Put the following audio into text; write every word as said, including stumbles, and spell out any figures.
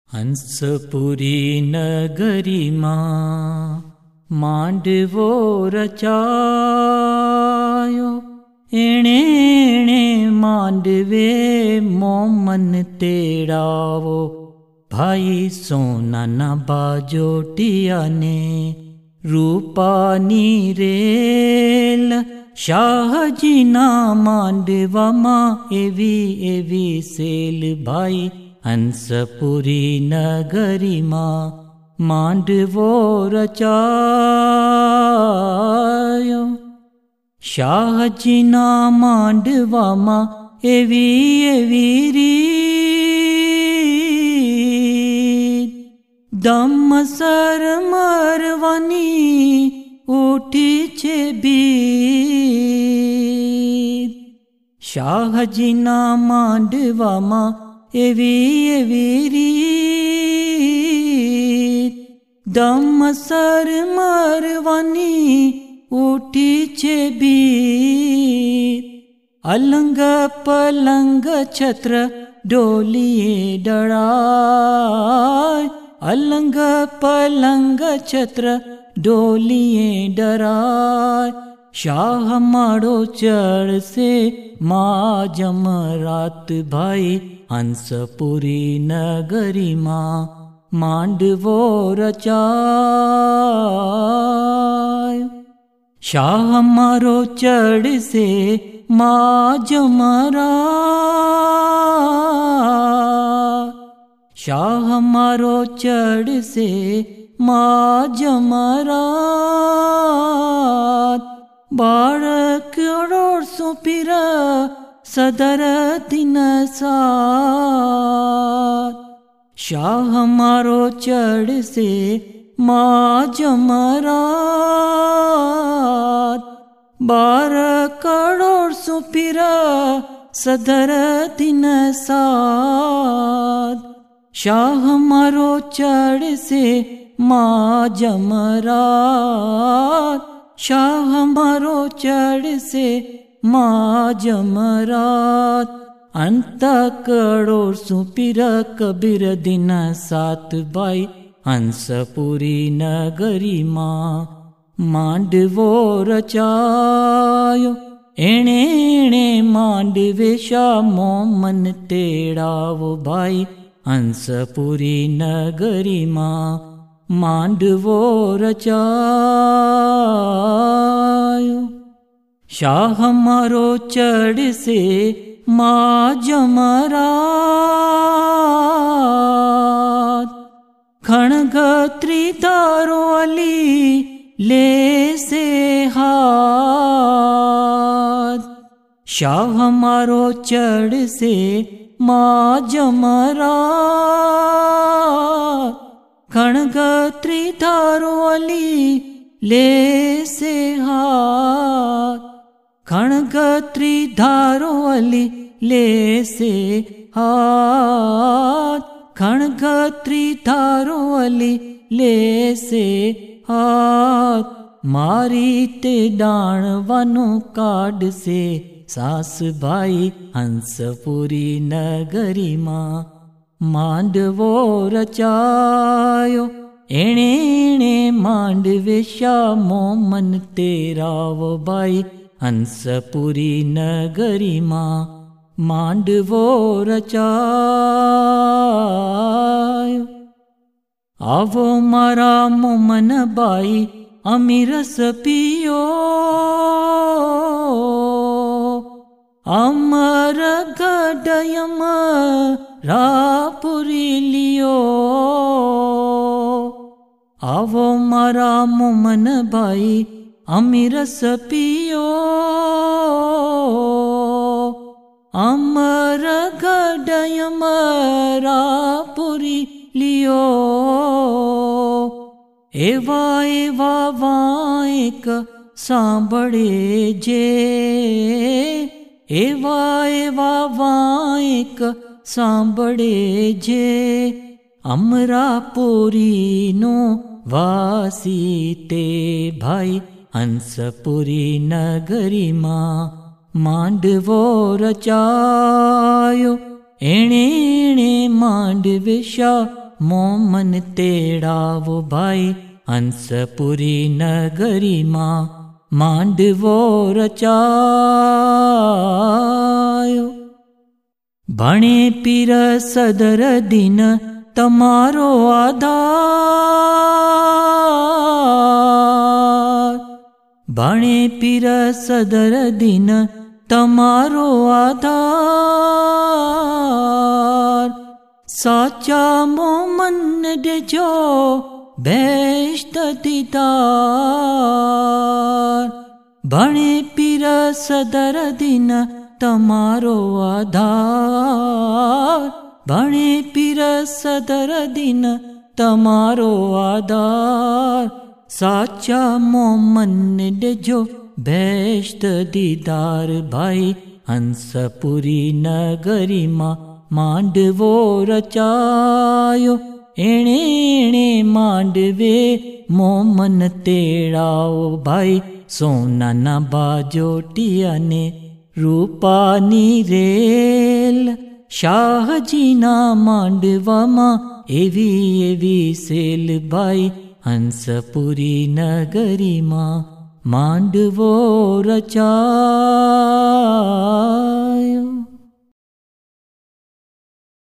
हंसपुरी नगरी मां मांडवो रचायो। एणे एणे मांडवे मोमन तेड़ावो। भाई सोना ना बाजोटिया ने रूपानी रेल। शाहजी ना मांडवा मां एवी एवी सेल। भाई हंसपुरी नगरी मां मांडवो रचायो। शाहजी ना मांडवा मां एवी एवी रीत। दम सर मरवानी उठी छे बीत। शाहजी ना मांडवा मां एवी एवी रीत। दम सर मरवानी उठी छे बीत। अलंग पलंग छत्र डोलिए डराय। अलंग पलंग छत्र डोलिए डराय। शाह माड़ो चढ़ से माँ जमरात। भाई हंसपुरी नगरी मां मांडवो रचायो। शाह मारो चढ़ से माँ जमरात। शाह मारो चढ़ से माँ जमरात। बाळक ओढ़सो पीर सदर दिन सात। शाह मारो चढ़ से माँ जमरात। बार करोड़ सुपीर सदर दिन सात। शाह मारो चढ़ से माँ जमरात। शाह मारो चढ़ से माँ जमरात। अंत करोड़ सुपीर कबीर दिन सात। भाई हंसपुरी नगरी मां मांडवो रचायो। एणे एणे मांडवे शा मोमन तेड़ावो। भाई हंसपुरी नगरी मां मांडवो रचायो। शाह मारो चढ़ से माँ जमरात। खणग त्रिधारो अली ले से हाथ। शाह मारो चढ़ से माँ जमरात। खणग त्रिधारो अली ले से हाथ। खणग त्रिधारो अली ले से हाथ। खणग त्रिधारो अली ले से हाथ। मारी ते डाणवानो काड से सास। भाई हंसपुरी नगरी मां मांडवो रचायो। एणे एणे मांडवे शा मोमन तेरावो। भाई हंसपुरी नगरी मां मांडवो रचायो। आवो मारा मोमन बाई अमीरस पियो। अमर गडयम रापुरी लियो। आवो मारा मोमन बाई अमीरस पियो। अमर गडयम रापुरी लियो। एवा एवा वायक सांभळे जे। एवा एवा वायक सांभळे जे। अमरापुरी नो वासी ते। भाई हंसपुरी नगरी मां मांडवो रचायो। एणे एणे मांडवे शा મોમન તેડાવો ભાઈ હંસપુરી નગરીમાં માંડવો રચાયો. ભણે પીર સદર દિન તમારો આધાર. ભણે પીર સદર દિન તમારો આધાર. સાચા મોમન દેજો બેશ્ત દીદાર. ભણે પીર સદર દિન તમારો આધાર. ભણે પીર સદર દિન તમારો આધાર. સાચા મોમન દેજો બેશ્ત દીદાર. ભાઈ હંસપુરી નગરીમાં માંડવો રચાયો. એણે એણે માંડવે મોમન તેડાવો ભાઈ સોનાના બાજોટિયાને રૂપાની રેલ. શાહજીના માંડવામાં એવી એવી સેલ ભાઈ હંસપુરી નગરીમાં માંડવો રચાયો.